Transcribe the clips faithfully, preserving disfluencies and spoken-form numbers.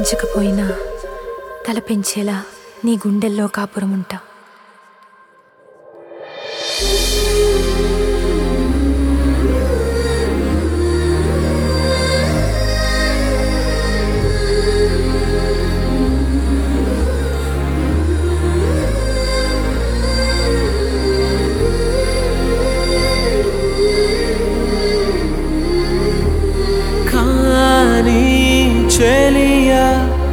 పెంచకపోయినా తల పెంచేలా నీ గుండెల్లో కాపురముంటా. చెలియా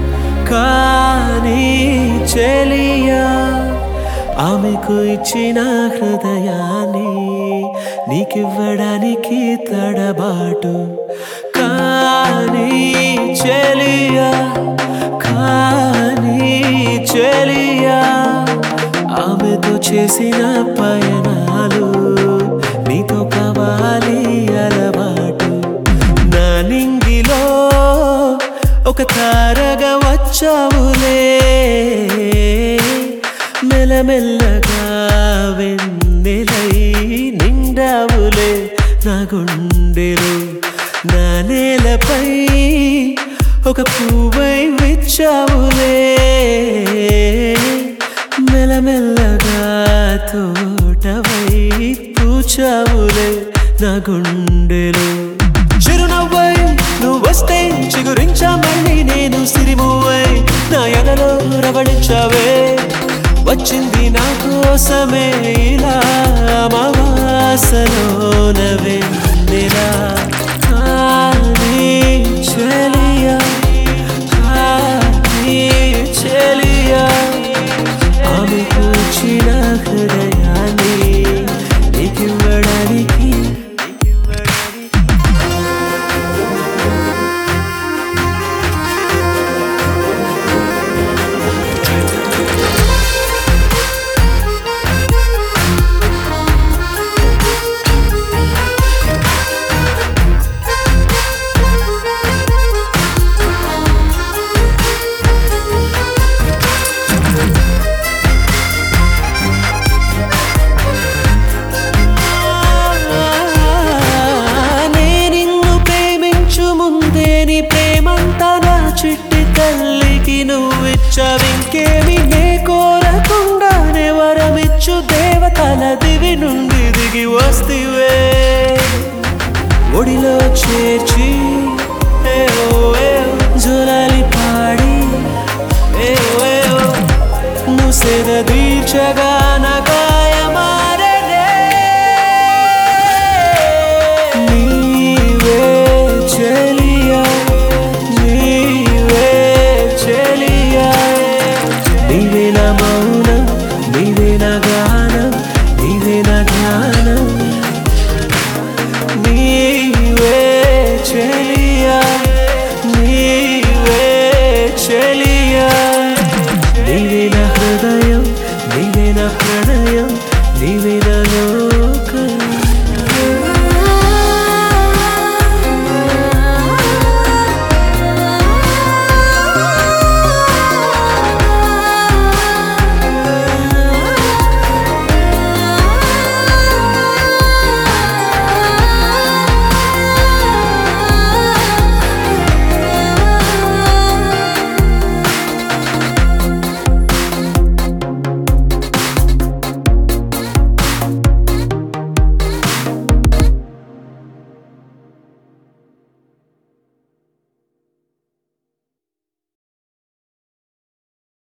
కానీ చెలియా ఆమెకు ఇచ్చిన హృదయాన్ని నీకివ్వడానికి తడబాటు. కానీ చెలియా కానీ చెలియా ఆమెతో చేసిన పయనాలు నీతో కావాలి అలవాటు. నా నింగిలో ఒక తారగా వచ్చావులే, మెల్లమెల్లగా వెన్నెలై నిండావులే నా గుండెలో. నా నేలపై ఒక పువ్వై విచ్చావులే, మెల్లమెల్లగా తోటవై పూచావులే నా గుండెలో. చిరునవ్వై నువ్వు వస్తే చిగురించా మళ్ళీ నేను సిరిమువ్వై నా ఎదలో రవళించావే. వచ్చింది నా కోసమే ఇలా అమావాసలోన వెన్నెలా. కానీ చెలియా కానీ చెలియా ఆమెకు ఇచ్చిన హృదయాన్ని నీకివ్వడానికి చిట్టి తల్లికి నువ్విచ్చవింకేమి నే కోరకుండానే వరమిచ్చు దేవతల దివి నుండి దిగి వస్తివే. ఒడిలో చేర్చి జులాలి పాడి నువ్వు సేద దీర్చగా